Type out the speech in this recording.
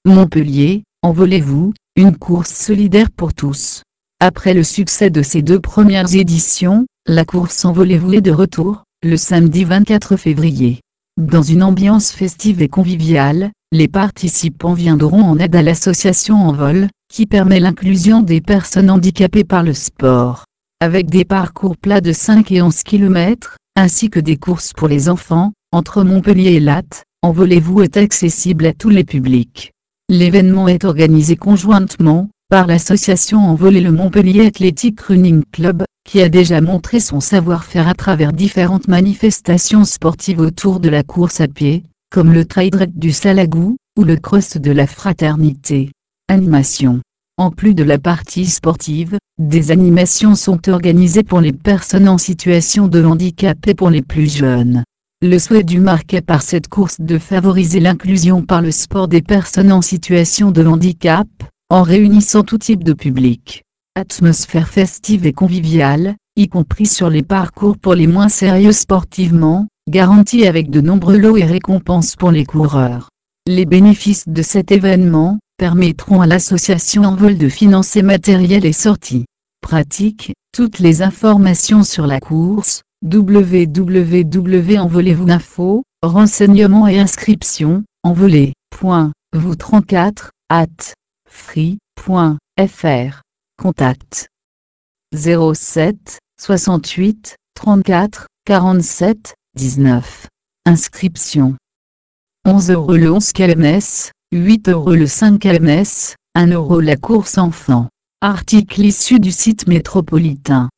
Montpellier, envolez-vous, une course solidaire pour tous. Après le succès de ses 2 premières éditions, la course Envolez-vous est de retour, le samedi 24 février. Dans une ambiance festive et conviviale, les participants viendront en aide à l'association Envol, qui permet l'inclusion des personnes handicapées par le sport. Avec des parcours plats de 5 et 11 km, ainsi que des courses pour les enfants, entre Montpellier et Latte, Envolez-vous est accessible à tous les publics. L'événement est organisé conjointement par l'association Envol et le Montpellier Athletic Running Club, qui a déjà montré son savoir-faire à travers différentes manifestations sportives autour de la course à pied, comme le Trail Raid du Salagou, ou le Cross de la Fraternité. Animation. En plus de la partie sportive, des animations sont organisées pour les personnes en situation de handicap et pour les plus jeunes. Le souhait du marqué par cette course de favoriser l'inclusion par le sport des personnes en situation de handicap, en réunissant tout type de public. Atmosphère festive et conviviale, y compris sur les parcours pour les moins sérieux sportivement, garantie avec de nombreux lots et récompenses pour les coureurs. Les bénéfices de cet événement permettront à l'association Envol de financer matériel et sorties. Pratique, toutes les informations sur la course, www.envolez-vous.info, renseignements et inscriptions, envolez.vous34@free.fr. Contact 07 68 34 47 19. Inscription 11 € le 11 km, 8 € le 5 km, 1 € la course enfant. Article issu du site métropolitain.